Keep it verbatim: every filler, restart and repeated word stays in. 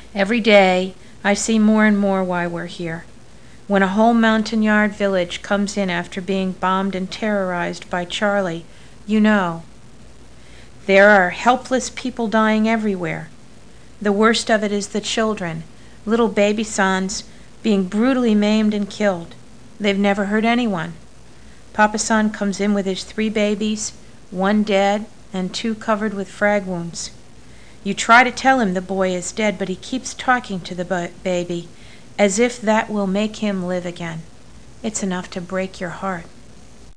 Every day I see more and more why we're here. When a whole Montagnard village comes in after being bombed and terrorized by Charlie, you know. There are helpless people dying everywhere. The worst of it is the children, little baby sons, being brutally maimed and killed. They've never hurt anyone. Papa San comes in with his three babies, one dead and two covered with frag wounds. You try to tell him the boy is dead, but he keeps talking to the ba- baby as if that will make him live again. It's enough to break your heart.